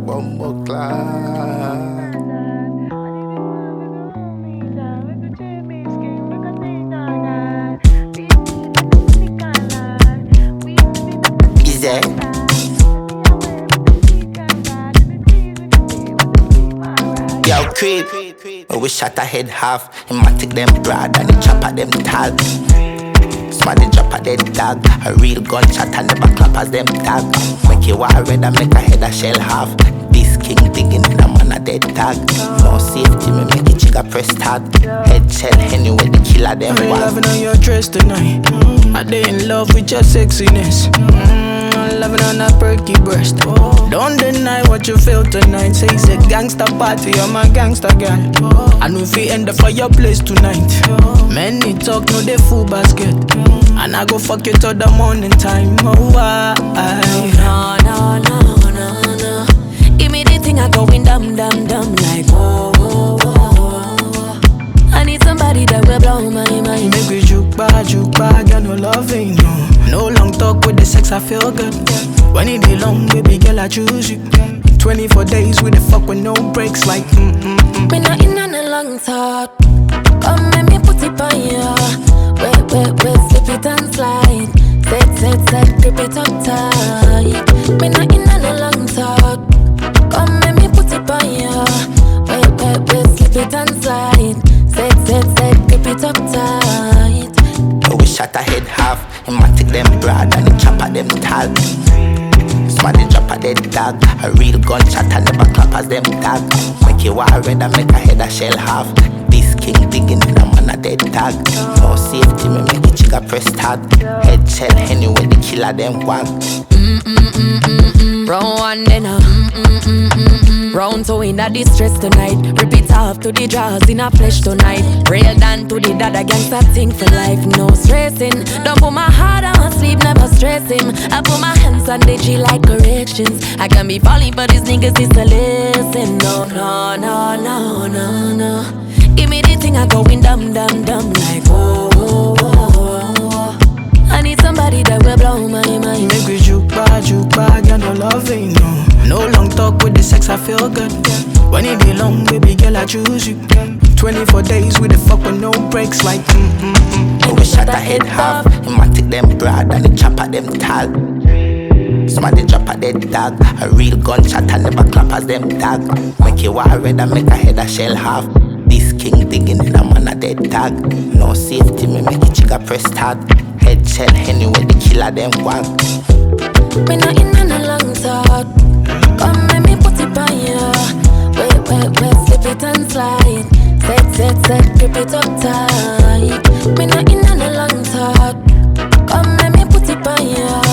bumbo class. Easy. Yo, creep. We shot a head half. Him a take them broad and he chop at them tag. Smarty drop a dead dog. A real gunshot and never clap as them tag. Make you war red and make a head a shell half. This king digging in a man a dead tag. No safety, me make it chigga press tag. Head shell anyway the killer them I'm was. loving on your dress tonight. I dey in love with your sexiness. I'm loving on that perky breast. Don't deny what you feel tonight. Say it's a gangster party, I'm a gangster girl. I know if we end up for your place tonight. Many talk, no they full basket. And I go fuck you till the morning time. Oh, why? No. Give me the thing I going dumb like whoa. I need somebody that will blow my mind. Make we juke back, got no loving, no. No long talk with the sex, I feel good. When it be long, baby girl, I choose you. 24 days with the fuck with no breaks, like Me not in on a long talk. Come let me put it on ya. Wait, slip it and slide. Set, grip it up tight. Me not in on a long talk. Come let me put it on ya. Wait, slip it and slide. Set, grip it up tight. We shot a head half. Him a take them broad and he chop at them tag. Smarty drop a dead dog. A real gunshot and never clap as them tag. Make you war red and make a head a shell half. This king digging in a man a dead tag. No safety, me make it chigga press tag. Head shell anyway the killer them wag. Round one then round two in a distress tonight. Rip it off to the jaws in a flesh tonight. Real down to the dad against that thing for life. No stressing. Don't put my heart on sleep, never stressing. I put my hands on the G like corrections. I can be falling but these niggas is to listen. No. Give me the thing I going dumb like whoa. I need somebody that will blow my mind. make we juke back, got no loving, no. No long talk with the sex, I feel good. When it be long, baby girl, I choose you. 24 days with the fuck with no breaks, like We shot a head half. Him a take them broad and he chop at them tag. Somebody drop a dead dog. A real gunshot and never clap as them tag. Make you war red and make a head a shell half. This king digging in a man a dead tag. No safety, me make it chigga press tag. Head shell anyway the killer them wag. Me not in on a long talk. Come let me put it on ya. Wait, slip it and slide. Set, grip it up tight. Me not in on a long talk. Come let me put it on ya.